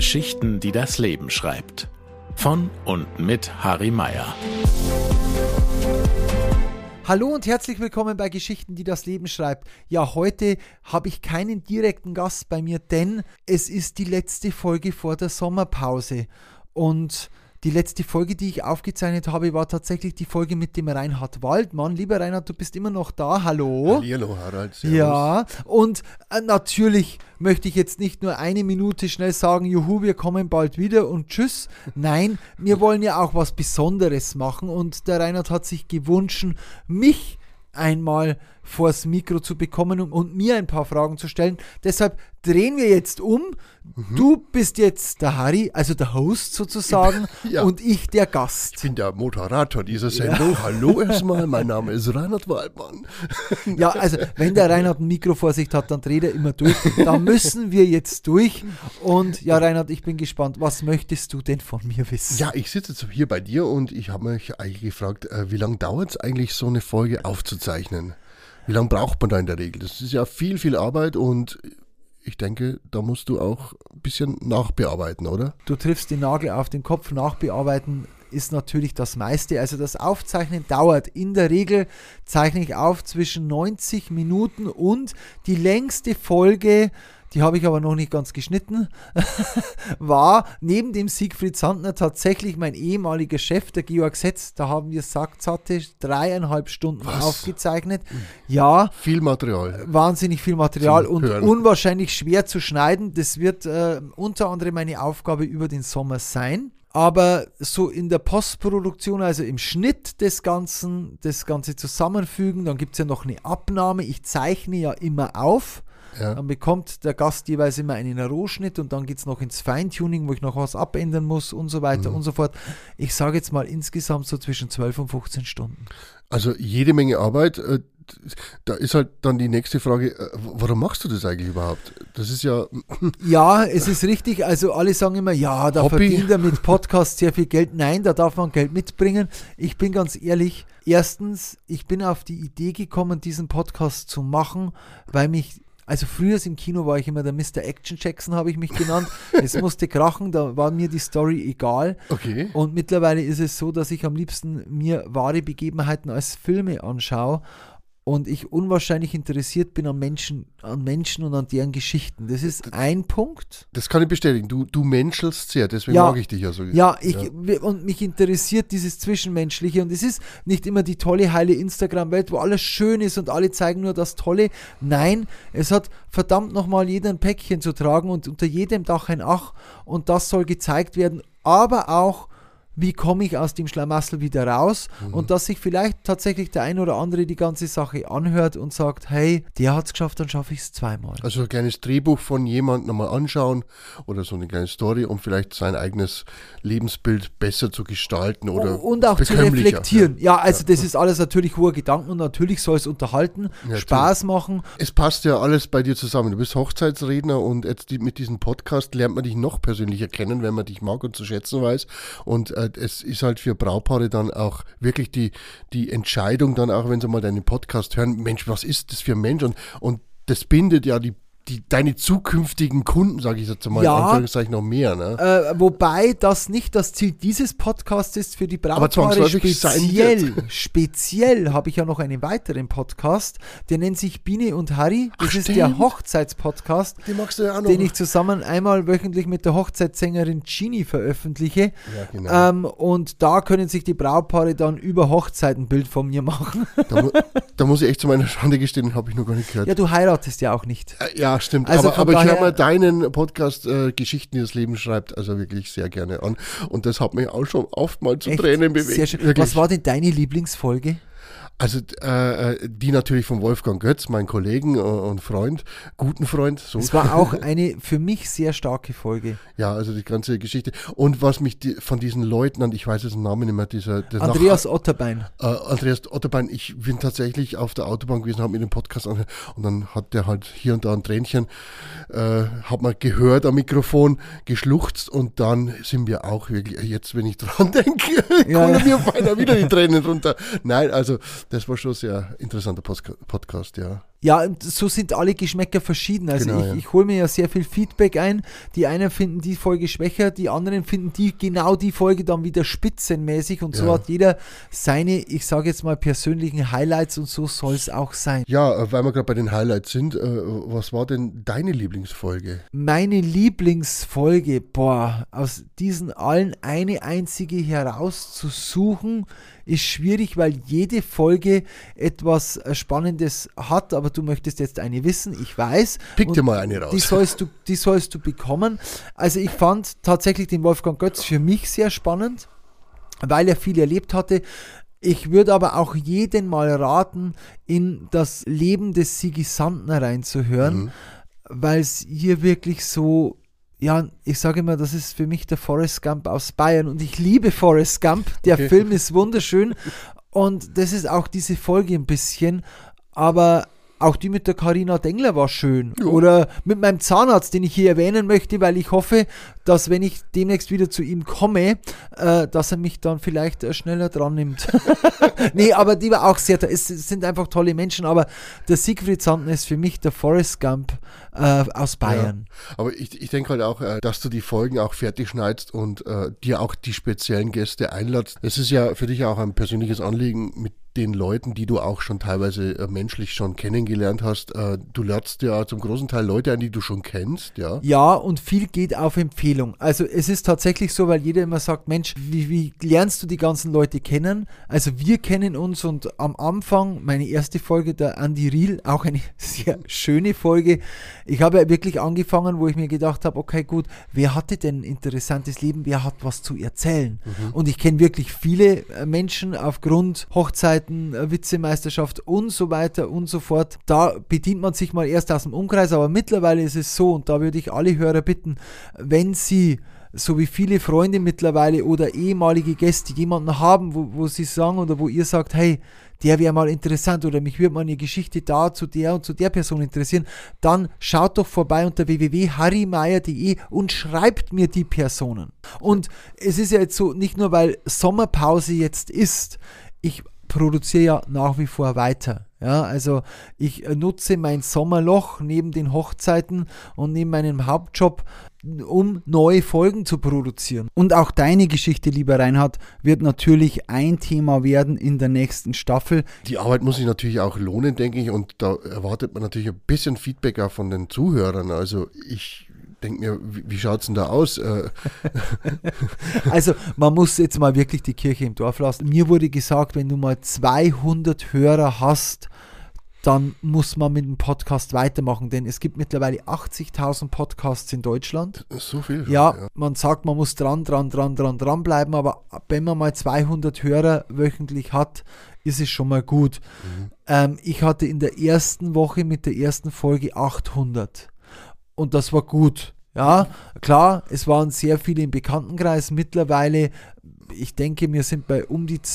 Geschichten, die das Leben schreibt. Von und mit Harry Meyer. Hallo und herzlich willkommen bei Geschichten, die das Leben schreibt. Ja, heute habe ich keinen direkten Gast bei mir, denn es ist die letzte Folge vor der Sommerpause. Und die letzte Folge, die ich aufgezeichnet habe, war tatsächlich die Folge mit dem Reinhard Waldmann. Lieber Reinhard, du bist immer noch da. Hallo. Hallo, Harald. Servus. Ja, und natürlich möchte ich jetzt nicht nur eine Minute schnell sagen, juhu, wir kommen bald wieder und tschüss. Nein, wir wollen ja auch was Besonderes machen und der Reinhard hat sich gewünscht, mich einmal vors Mikro zu bekommen und mir ein paar Fragen zu stellen. Deshalb drehen wir jetzt um. Du bist jetzt der Harry, also der Host sozusagen, Ja. und ich der Gast. Ich bin der Moderator dieser Sendung. Ja. Hallo erstmal, mein Name ist Reinhard Waldmann. Ja, also wenn der Reinhard ein Mikro vor sich hat, dann dreht er immer durch. Da müssen wir jetzt durch. Und ja, Reinhard, ich bin gespannt. Was möchtest du denn von mir wissen? Ja, ich sitze jetzt hier bei dir und ich habe mich eigentlich gefragt, wie lange dauert es eigentlich, so eine Folge aufzuzeichnen? Wie lange braucht man da in der Regel? Das ist ja viel, viel Arbeit und ich denke, da musst du auch ein bisschen nachbearbeiten, oder? Du triffst den Nagel auf den Kopf. Nachbearbeiten ist natürlich das meiste. Also das Aufzeichnen dauert. In der Regel zeichne ich auf zwischen 90 Minuten und die längste Folge, die habe ich aber noch nicht ganz geschnitten, war neben dem Siegfried Sandner tatsächlich mein ehemaliger Chef, der Georg Setz. Da haben wir satte 3,5 Stunden aufgezeichnet. Ja. Viel Material. Wahnsinnig viel Material und Hören. Unwahrscheinlich schwer zu schneiden. Das wird unter anderem meine Aufgabe über den Sommer sein. Aber so in der Postproduktion, also im Schnitt des Ganzen, das Ganze zusammenfügen, dann gibt es ja noch eine Abnahme. Ich zeichne ja immer auf. Ja. Dann bekommt der Gast jeweils immer einen Rohschnitt und dann geht es noch ins Feintuning, wo ich noch was abändern muss und so weiter und so fort. Ich sage jetzt mal insgesamt so zwischen 12 und 15 Stunden. Also jede Menge Arbeit. Da ist halt dann die nächste Frage, warum machst du das eigentlich überhaupt? Das ist ja... Ja, es ist richtig. Also alle sagen immer, ja, da Hobby. verdient er mit Podcast sehr viel Geld. Nein, da darf man Geld mitbringen. Ich bin ganz ehrlich, erstens, ich bin auf die Idee gekommen, diesen Podcast zu machen, weil mich... Also früher im Kino war ich immer der Mr. Action Jackson, habe ich mich genannt. Es musste krachen, da war mir die Story egal. Okay. Und mittlerweile ist es so, dass ich am liebsten mir wahre Begebenheiten als Filme anschaue und ich unwahrscheinlich interessiert bin an Menschen und an deren Geschichten. Das ist ein Punkt. Das kann ich bestätigen. Du menschelst sehr, deswegen mag ich dich ja so. Ja, und mich interessiert dieses Zwischenmenschliche und es ist nicht immer die tolle, heile Instagram-Welt, wo alles schön ist und alle zeigen nur das Tolle. Nein, es hat verdammt nochmal jeder ein Päckchen zu tragen und unter jedem Dach ein Ach und das soll gezeigt werden, aber auch wie komme ich aus dem Schlamassel wieder raus und dass sich vielleicht tatsächlich der ein oder andere die ganze Sache anhört und sagt, hey, der hat es geschafft, dann schaffe ich es zweimal. Also ein kleines Drehbuch von jemandem nochmal anschauen oder so eine kleine Story, um vielleicht sein eigenes Lebensbild besser zu gestalten oder und auch zu reflektieren. Ja, also das ist alles natürlich hoher Gedanken und natürlich soll es unterhalten, Spaß machen. Es passt ja alles bei dir zusammen. Du bist Hochzeitsredner und jetzt mit diesem Podcast lernt man dich noch persönlicher kennen, wenn man dich mag und zu schätzen weiß und es ist halt für Brautpaare dann auch wirklich die Entscheidung dann auch, wenn sie mal deinen Podcast hören, Mensch, was ist das für ein Mensch? Und das bindet ja deine zukünftigen Kunden, sage ich jetzt mal, in Anführungszeichen noch mehr. Ne? Wobei das nicht das Ziel dieses Podcasts ist für die Brautpaare. Aber zwangsläufig Speziell habe ich ja noch einen weiteren Podcast, der nennt sich Biene und Harry. Das ist der Hochzeitspodcast, den magst du ja auch noch. Den ich zusammen einmal wöchentlich mit der Hochzeitssängerin Gini veröffentliche. Ja, genau. Und da können sich die Brautpaare dann über Hochzeiten ein Bild von mir machen. Da muss ich echt zu meiner Schande gestehen, habe ich noch gar nicht gehört. Ja, du heiratest ja auch nicht. Ja, stimmt. Also aber ich höre mal deinen Podcast Geschichten, die das Leben schreibt, also wirklich sehr gerne an. Und das hat mich auch schon oft mal zu Tränen bewegt. Sehr schön. Was war denn deine Lieblingsfolge? Also die natürlich von Wolfgang Götz, meinen Kollegen und Freund, guten Freund. So. Es war auch eine für mich sehr starke Folge. Ja, also die ganze Geschichte. Und was mich von diesen Leuten, ich weiß jetzt den Namen nicht mehr, Andreas Otterbein. Andreas Otterbein, ich bin tatsächlich auf der Autobahn gewesen, habe mir den Podcast angehört und dann hat der halt hier und da ein Tränchen, hat man gehört am Mikrofon, geschluchzt und dann sind wir auch wirklich, jetzt wenn ich dran denke, kommen mir beinahe wieder die Tränen runter. Nein, also das war schon ein sehr interessanter Podcast, ja. Ja, und so sind alle Geschmäcker verschieden. Also Genau, ich hole mir ja sehr viel Feedback ein. Die einen finden die Folge schwächer, die anderen finden die Folge dann wieder spitzenmäßig und so hat jeder seine, ich sage jetzt mal, persönlichen Highlights und so soll es auch sein. Ja, weil wir gerade bei den Highlights sind, was war denn deine Lieblingsfolge? Meine Lieblingsfolge, aus diesen allen eine einzige herauszusuchen, ist schwierig, weil jede Folge etwas Spannendes hat, aber du möchtest jetzt eine wissen, ich weiß. Pick dir mal eine raus. Die sollst du bekommen. Also ich fand tatsächlich den Wolfgang Götz für mich sehr spannend, weil er viel erlebt hatte. Ich würde aber auch jeden mal raten, in das Leben des Sigi Sandner reinzuhören, weil es hier wirklich so, ja, ich sage immer, das ist für mich der Forrest Gump aus Bayern und ich liebe Forrest Gump. Der Film ist wunderschön und das ist auch diese Folge ein bisschen, aber auch die mit der Carina Dengler war schön. Ja. Oder mit meinem Zahnarzt, den ich hier erwähnen möchte, weil ich hoffe, dass wenn ich demnächst wieder zu ihm komme, dass er mich dann vielleicht schneller dran nimmt. Nee, aber die war auch sehr, es sind einfach tolle Menschen, aber der Siegfried Sandner ist für mich der Forrest Gump aus Bayern. Ja, aber ich denke halt auch, dass du die Folgen auch fertig schneidest und dir auch die speziellen Gäste einladest. Es ist ja für dich auch ein persönliches Anliegen mit den Leuten, die du auch schon teilweise menschlich schon kennengelernt hast. Du lernst ja zum großen Teil Leute ein, die du schon kennst, ja? Ja, und viel geht auf Empfehlung. Also es ist tatsächlich so, weil jeder immer sagt, Mensch, wie lernst du die ganzen Leute kennen? Also wir kennen uns und am Anfang, meine erste Folge, der Andi Riel, auch eine sehr schöne Folge. Ich habe ja wirklich angefangen, wo ich mir gedacht habe, okay, gut, wer hatte denn ein interessantes Leben? Wer hat was zu erzählen? Und ich kenne wirklich viele Menschen aufgrund Hochzeiten, Witzemeisterschaft und so weiter und so fort. Da bedient man sich mal erst aus dem Umkreis, aber mittlerweile ist es so, und da würde ich alle Hörer bitten, wenn sie, so wie viele Freunde mittlerweile oder ehemalige Gäste jemanden haben, wo sie sagen oder wo ihr sagt, hey, der wäre mal interessant oder mich würde mal eine Geschichte da zu der und zu der Person interessieren, dann schaut doch vorbei unter www.harrymeier.de und schreibt mir die Personen. Und es ist ja jetzt so, nicht nur weil Sommerpause jetzt ist, ich produziere ja nach wie vor weiter. Ja, also ich nutze mein Sommerloch neben den Hochzeiten und neben meinem Hauptjob, um neue Folgen zu produzieren. Und auch deine Geschichte, lieber Reinhard, wird natürlich ein Thema werden in der nächsten Staffel. Die Arbeit muss sich natürlich auch lohnen, denke ich, und da erwartet man natürlich ein bisschen Feedback auch von den Zuhörern. Also ich denke mir, wie schaut es denn da aus? Also man muss jetzt mal wirklich die Kirche im Dorf lassen. Mir wurde gesagt, wenn du mal 200 Hörer hast, dann muss man mit dem Podcast weitermachen, denn es gibt mittlerweile 80.000 Podcasts in Deutschland. So viel? Ja, man sagt, man muss dran bleiben, aber wenn man mal 200 Hörer wöchentlich hat, ist es schon mal gut. Ich hatte in der ersten Woche mit der ersten Folge 800 und das war gut. Ja, klar, es waren sehr viele im Bekanntenkreis. Mittlerweile, ich denke, wir sind bei um die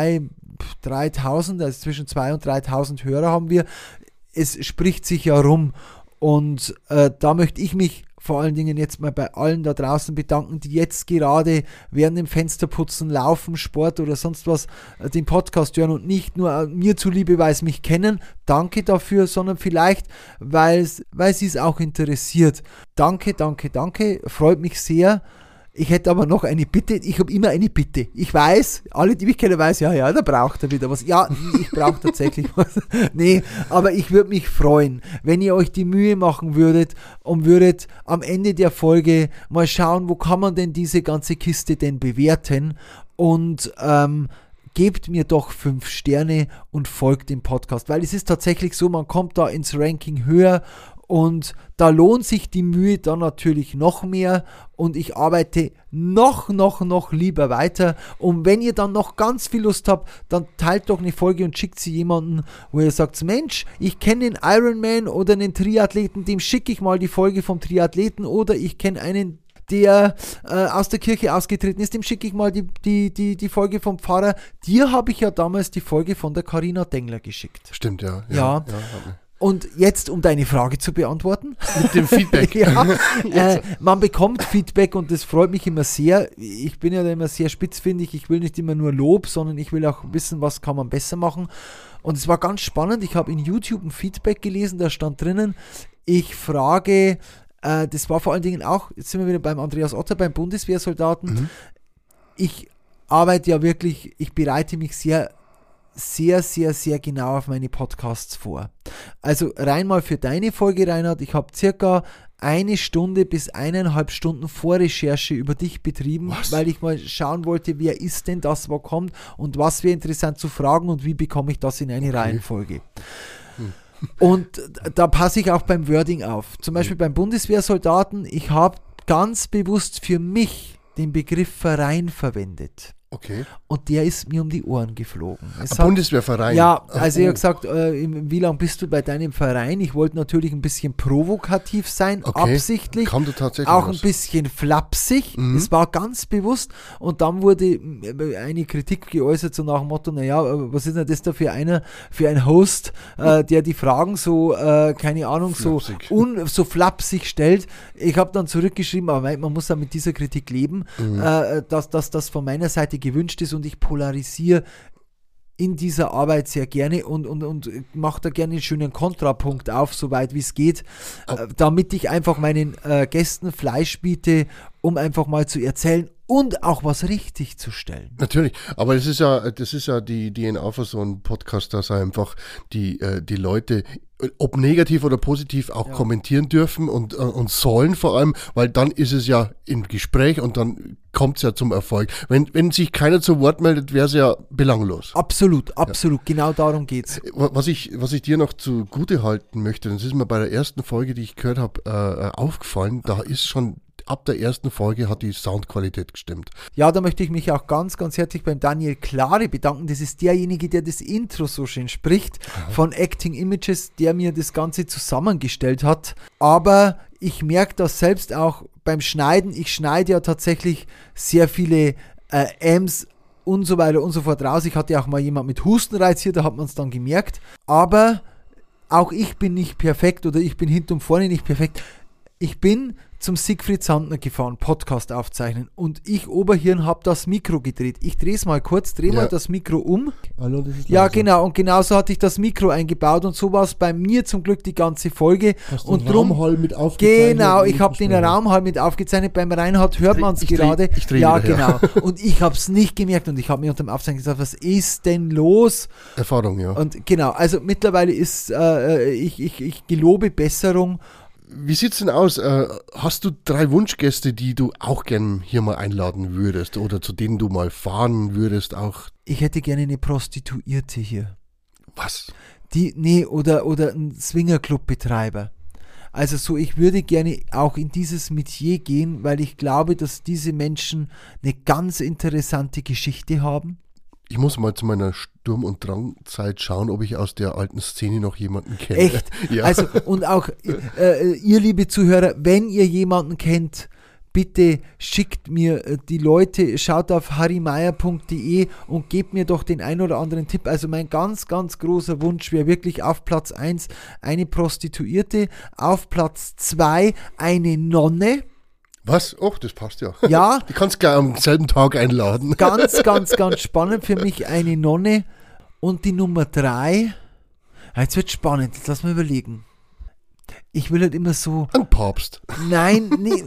3.000, also zwischen 2.000 und 3.000 Hörer haben wir. Es spricht sich ja rum und da möchte ich mich vor allen Dingen jetzt mal bei allen da draußen bedanken, die jetzt gerade während dem Fensterputzen, Laufen, Sport oder sonst was den Podcast hören und nicht nur mir zuliebe, weil sie mich kennen. Danke dafür, sondern vielleicht, weil sie es auch interessiert. Danke, freut mich sehr. Ich hätte aber noch eine Bitte. Ich habe immer eine Bitte. Ich weiß, alle, die mich kennen, weiß, ja, da braucht er wieder was. Ja, ich brauche tatsächlich was. Nee, aber ich würde mich freuen, wenn ihr euch die Mühe machen würdet und würdet am Ende der Folge mal schauen, wo kann man denn diese ganze Kiste denn bewerten und gebt mir doch 5 Sterne und folgt dem Podcast, weil es ist tatsächlich so, man kommt da ins Ranking höher und da lohnt sich die Mühe dann natürlich noch mehr und ich arbeite noch lieber weiter. Und wenn ihr dann noch ganz viel Lust habt, dann teilt doch eine Folge und schickt sie jemanden, wo ihr sagt, Mensch, ich kenne den Ironman oder einen Triathleten, dem schicke ich mal die Folge vom Triathleten oder ich kenne einen, der aus der Kirche ausgetreten ist, dem schicke ich mal die Folge vom Pfarrer. Dir habe ich ja damals die Folge von der Carina Dengler geschickt. Stimmt, ja. Und jetzt, um deine Frage zu beantworten. Mit dem Feedback. Ja, man bekommt Feedback und das freut mich immer sehr. Ich bin ja immer sehr spitzfindig. Ich will nicht immer nur Lob, sondern ich will auch wissen, was kann man besser machen. Und es war ganz spannend, ich habe in YouTube ein Feedback gelesen, da stand drinnen, ich frage, das war vor allen Dingen auch, jetzt sind wir wieder beim Andreas Otter, beim Bundeswehrsoldaten, ich arbeite ja wirklich, ich bereite mich sehr genau auf meine Podcasts vor. Also rein mal für deine Folge, Reinhard, ich habe circa 1 Stunde bis 1,5 Stunden Vorrecherche über dich betrieben, weil ich mal schauen wollte, wer ist denn das, wo kommt und was wäre interessant zu fragen und wie bekomme ich das in eine Reihenfolge. Und da passe ich auch beim Wording auf. Zum Beispiel beim Bundeswehrsoldaten, ich habe ganz bewusst für mich den Begriff Verein verwendet. Okay. Und der ist mir um die Ohren geflogen. Bundeswehrverein? Ja, also ich habe gesagt, wie lange bist du bei deinem Verein? Ich wollte natürlich ein bisschen provokativ sein, absichtlich. Kam du tatsächlich auch ein bisschen flapsig. Es war ganz bewusst. Und dann wurde eine Kritik geäußert, so nach dem Motto, naja, was ist denn das da für ein Host, der die Fragen so, keine Ahnung, flapsig. so flapsig stellt. Ich habe dann zurückgeschrieben, aber man muss ja mit dieser Kritik leben, dass das von meiner Seite gewünscht ist und ich polarisiere in dieser Arbeit sehr gerne und mache da gerne einen schönen Kontrapunkt auf, soweit wie es geht, damit ich einfach meinen Gästen Fleisch biete, um einfach mal zu erzählen und auch was richtig zu stellen. Natürlich, aber das ist ja die DNA für so einen Podcast, dass einfach die Leute, ob negativ oder positiv, auch kommentieren dürfen und sollen vor allem, weil dann ist es ja im Gespräch und dann kommt es ja zum Erfolg. Wenn sich keiner zu Wort meldet, wäre es ja belanglos. Absolut, genau darum geht's. Was ich dir noch zugute halten möchte, das ist mir bei der ersten Folge, die ich gehört habe, aufgefallen, da ist schon ab der ersten Folge hat die Soundqualität gestimmt. Ja, da möchte ich mich auch ganz, ganz herzlich beim Daniel Klare bedanken. Das ist derjenige, der das Intro so schön spricht, von Acting Images, der mir das Ganze zusammengestellt hat. Aber ich merke das selbst auch beim Schneiden. Ich schneide ja tatsächlich sehr viele Ms und so weiter und so fort raus. Ich hatte auch mal jemand mit Hustenreiz hier, da hat man es dann gemerkt. Aber auch ich bin nicht perfekt oder ich bin hinten und vorne nicht perfekt. Ich bin zum Siegfried Sandner gefahren, Podcast aufzeichnen und ich Oberhirn habe das Mikro gedreht. Ich drehe es mal kurz, mal das Mikro um. Hallo, das ist ja, genau, und genauso hatte ich das Mikro eingebaut und so war es bei mir zum Glück die ganze Folge. Hast und den Raumhall mit aufgezeichnet? Genau, ich habe den Raumhall mit aufgezeichnet. Beim Reinhard hört man es gerade. Ich drehe ja, wieder, genau. Und ich habe es nicht gemerkt und ich habe mir unter dem Aufzeichnen gesagt, was ist denn los? Erfahrung, ja. Und genau, also mittlerweile ist, ich gelobe Besserung. Wie sieht's denn aus? Hast du 3 Wunschgäste, die du auch gern hier mal einladen würdest oder zu denen du mal fahren würdest auch? Ich hätte gerne eine Prostituierte hier. Was? Oder ein Swingerclub-Betreiber. Also so, ich würde gerne auch in dieses Metier gehen, weil ich glaube, dass diese Menschen eine ganz interessante Geschichte haben. Ich muss mal zu meiner Sturm- und Drangzeit schauen, ob ich aus der alten Szene noch jemanden kenne. Echt? Ja. Also, und auch ihr, liebe Zuhörer, wenn ihr jemanden kennt, bitte schickt mir die Leute, schaut auf harrymeier.de und gebt mir doch den ein oder anderen Tipp. Also mein ganz, ganz großer Wunsch wäre wirklich auf Platz 1 eine Prostituierte, auf Platz 2 eine Nonne. Was? Oh, das passt ja. Ja. Die kannst du gleich am selben Tag einladen. Ganz, ganz, ganz spannend für mich, eine Nonne. Und die Nummer 3, jetzt wird spannend, jetzt lass mal überlegen. Ich will halt immer so... Ein Papst. Nein, nee,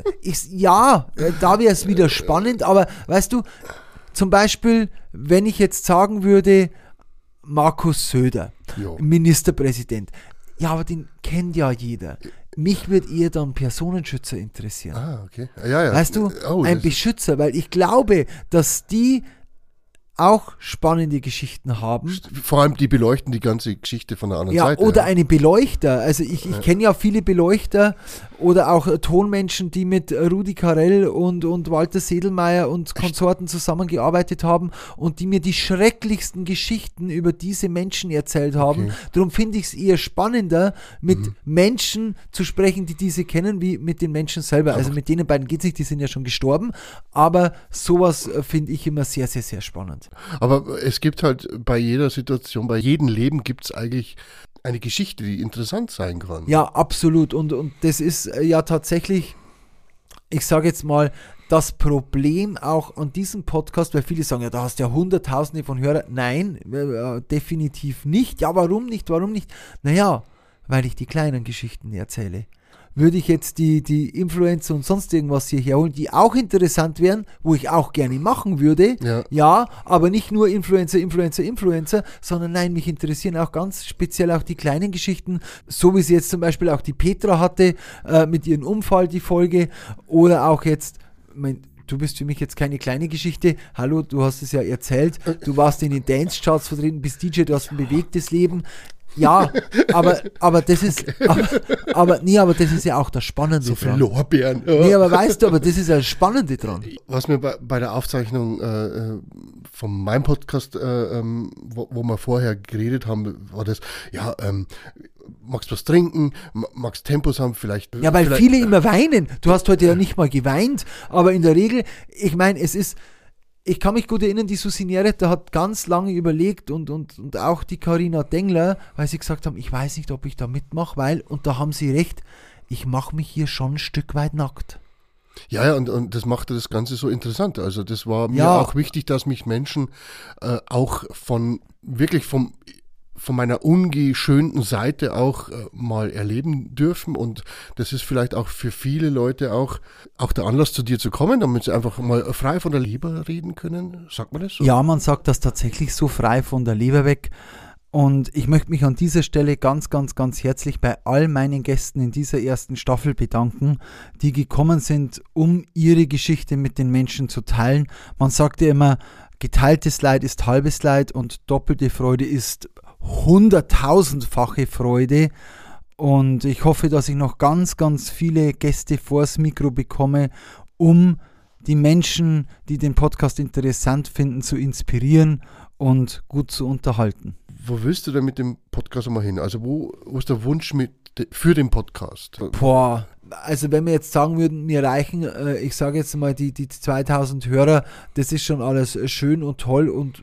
da wäre es wieder spannend, aber weißt du, zum Beispiel, wenn ich jetzt sagen würde, Markus Söder, Ministerpräsident, ja, aber den kennt ja jeder. Mich würde eher dann Personenschützer interessieren. Ah, okay. Ja. Weißt du, ein Beschützer, weil ich glaube, dass die auch spannende Geschichten haben. Vor allem die beleuchten die ganze Geschichte von der anderen Seite. Oder eine Beleuchter. Also ich kenne ja viele Beleuchter oder auch Tonmenschen, die mit Rudi Carrell und Walter Sedelmeier und Konsorten zusammengearbeitet haben und die mir die schrecklichsten Geschichten über diese Menschen erzählt haben. Okay. Darum finde ich es eher spannender, mit Menschen zu sprechen, die diese kennen, wie mit den Menschen selber. Also mit denen beiden geht es nicht, die sind ja schon gestorben. Aber sowas finde ich immer sehr, sehr, sehr spannend. Aber es gibt halt bei jeder Situation, bei jedem Leben gibt es eigentlich eine Geschichte, die interessant sein kann. Ja, absolut. Und das ist ja tatsächlich, ich sage jetzt mal, das Problem auch an diesem Podcast, weil viele sagen, ja, da hast du ja Hunderttausende von Hörern. Nein, definitiv nicht. Ja, warum nicht? Naja, weil ich die kleinen Geschichten erzähle. Würde ich jetzt die Influencer und sonst irgendwas hierher holen, die auch interessant wären, wo ich auch gerne machen würde, ja, aber nicht nur Influencer, sondern nein, mich interessieren auch ganz speziell auch die kleinen Geschichten, so wie sie jetzt zum Beispiel auch die Petra hatte, mit ihrem Unfall, die Folge, oder auch jetzt, du bist für mich jetzt keine kleine Geschichte. Hallo, du hast es ja erzählt, du warst in den Dance-Charts vertreten, bist DJ, du hast ein bewegtes Leben. Ja, aber das ist, aber das ist ja auch das Spannende so viel dran. Lorbeeren. Nee, aber weißt du, aber das ist ja das Spannende dran. Was mir bei der Aufzeichnung von meinem Podcast, wo wir vorher geredet haben, war das, magst du was trinken, magst Tempos haben, vielleicht. Ja, weil viele immer weinen. Du hast heute ja nicht mal geweint, aber in der Regel, ich meine, ich kann mich gut erinnern, die Susi Neretta hat ganz lange überlegt und auch die Carina Dengler, weil sie gesagt haben, ich weiß nicht, ob ich da mitmache, weil, und da haben sie recht, ich mache mich hier schon ein Stück weit nackt. Ja, und das machte das Ganze so interessant. Also das war mir auch wichtig, dass mich Menschen auch von meiner ungeschönten Seite auch mal erleben dürfen, und das ist vielleicht auch für viele Leute auch der Anlass, zu dir zu kommen, damit sie einfach mal frei von der Leber reden können. Sagt man das so? Ja, man sagt das tatsächlich so, frei von der Leber weg. Und ich möchte mich an dieser Stelle ganz, ganz, ganz herzlich bei all meinen Gästen in dieser ersten Staffel bedanken, die gekommen sind, um ihre Geschichte mit den Menschen zu teilen. Man sagt ja immer, geteiltes Leid ist halbes Leid und doppelte Freude ist 100.000-fache Freude, und ich hoffe, dass ich noch ganz, ganz viele Gäste vors Mikro bekomme, um die Menschen, die den Podcast interessant finden, zu inspirieren und gut zu unterhalten. Wo willst du denn mit dem Podcast mal hin? Also wo ist der Wunsch für den Podcast? Boah, also wenn wir jetzt sagen würden, mir reichen, ich sage jetzt mal die 2000 Hörer, das ist schon alles schön und toll und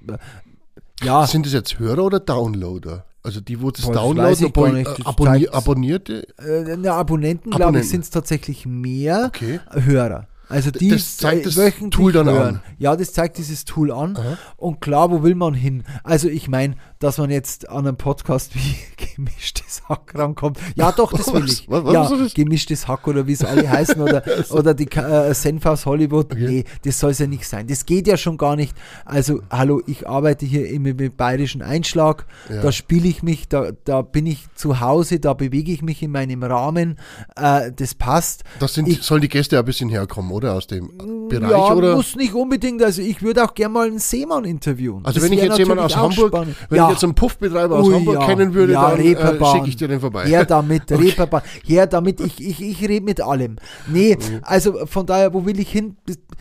ja. Sind das jetzt Hörer oder Downloader? Also die, wo das downloaden, Abonnierte? Abonnenten, glaube ich, sind es tatsächlich mehr. Okay. Hörer. Also die das zeigt das wöchentlich Tool dann hören. an. Ja, das zeigt dieses Tool an. Aha. Und klar, wo will man hin? Also ich meine, dass man jetzt an einem Podcast wie Gemischtes Hack rankommt. Ja doch, das will ich. Was Gemischtes Hack oder wie es alle heißen oder die Senf aus Hollywood. Okay. Nee, das soll es ja nicht sein. Das geht ja schon gar nicht. Also hallo, ich arbeite hier im bayerischen Einschlag. Ja. Da spiele ich mich, da bin ich zu Hause, da bewege ich mich in meinem Rahmen. Das passt. Sollen die Gäste ein bisschen herkommen, oder? Aus dem Bereich, ja, oder? Muss nicht unbedingt. Also ich würde auch gerne mal einen Seemann interviewen. Also wenn ich jetzt jemanden aus Hamburg, ich jetzt einen Puffbetreiber aus Hamburg kennen würde, dann schicke ich dir den vorbei. Her damit, okay. Reeperbahn. Her damit, ich rede mit allem. Nee, also von daher, wo will ich hin?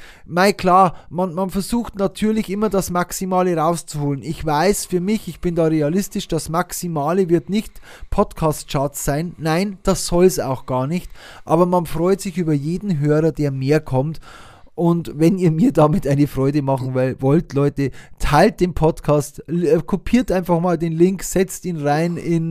Klar, man versucht natürlich immer das Maximale rauszuholen. Ich weiß für mich, ich bin da realistisch, das Maximale wird nicht Podcast-Charts sein. Nein, das soll es auch gar nicht. Aber man freut sich über jeden Hörer, der mehr kommt. Und wenn ihr mir damit eine Freude machen wollt, Leute, teilt den Podcast, kopiert einfach mal den Link, setzt ihn rein in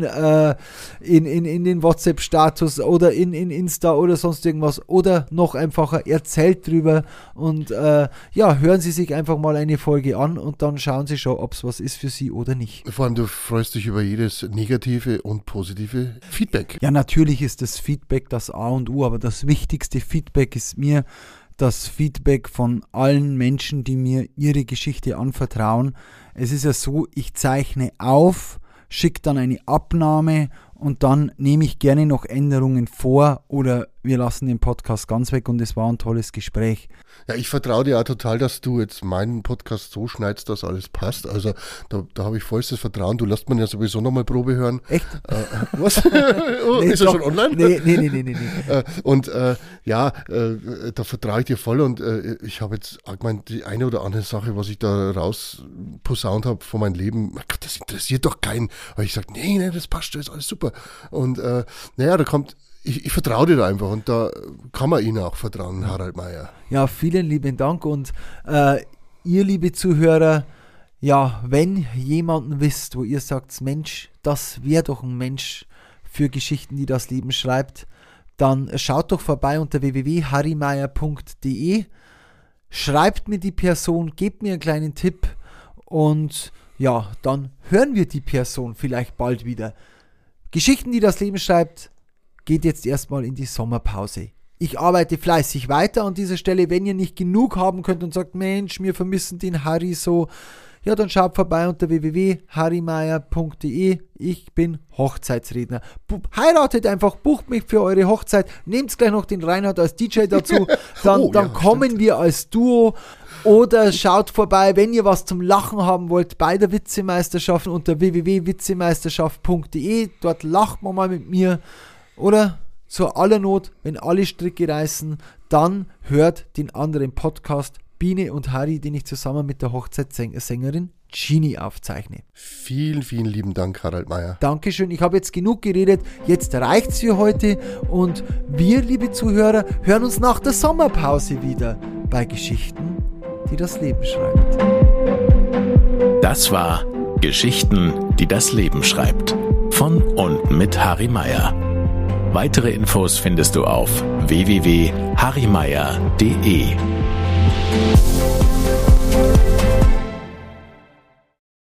den WhatsApp-Status oder in Insta oder sonst irgendwas, oder noch einfacher, erzählt drüber und hören Sie sich einfach mal eine Folge an und dann schauen Sie schon, ob es was ist für Sie oder nicht. Vor allem, du freust dich über jedes negative und positive Feedback. Ja, natürlich ist das Feedback das A und O, aber das wichtigste Feedback ist mir das Feedback von allen Menschen, die mir ihre Geschichte anvertrauen. Es ist ja so, ich zeichne auf, schicke dann eine Abnahme und dann nehme ich gerne noch Änderungen vor oder wir lassen den Podcast ganz weg, und es war ein tolles Gespräch. Ja, ich vertraue dir auch total, dass du jetzt meinen Podcast so schneidest, dass alles passt. Also da habe ich vollstes Vertrauen. Du lässt man ja sowieso nochmal Probe hören. Echt? Was? Ist er schon online? Nee. Und da vertraue ich dir voll, und ich habe jetzt gemeint, die eine oder andere Sache, was ich da rausposaunt habe von meinem Leben, mein Gott, das interessiert doch keinen. Aber ich sage, nee, das passt schon, ist alles super. Und da kommt... Ich vertraue dir da einfach, und da kann man Ihnen auch vertrauen, Harald Meyer. Ja, vielen lieben Dank, und ihr, liebe Zuhörer, ja, wenn jemanden wisst, wo ihr sagt, Mensch, das wäre doch ein Mensch für Geschichten, die das Leben schreibt, dann schaut doch vorbei unter www.harrymeyer.de. schreibt mir die Person, gebt mir einen kleinen Tipp und ja, dann hören wir die Person vielleicht bald wieder. Geschichten, die das Leben schreibt, geht jetzt erstmal in die Sommerpause. Ich arbeite fleißig weiter an dieser Stelle. Wenn ihr nicht genug haben könnt und sagt, Mensch, wir vermissen den Harry so, ja, dann schaut vorbei unter www.harrymeier.de. Ich bin Hochzeitsredner. Heiratet einfach, bucht mich für eure Hochzeit. Nehmt gleich noch den Reinhard als DJ dazu. Dann kommen wir als Duo. Oder schaut vorbei, wenn ihr was zum Lachen haben wollt, bei der Witzemeisterschaft unter www.witzemeisterschaft.de. Dort lacht man mal mit mir. Oder zur Allernot, wenn alle Stricke reißen, dann hört den anderen Podcast Biene und Harry, den ich zusammen mit der Hochzeitssängerin Gini aufzeichne. Vielen, vielen lieben Dank, Harald Meier. Dankeschön, ich habe jetzt genug geredet, jetzt reicht's für heute und wir, liebe Zuhörer, hören uns nach der Sommerpause wieder bei Geschichten, die das Leben schreibt. Das war Geschichten, die das Leben schreibt. Von und mit Harry Meier. Weitere Infos findest du auf www.harrymeier.de.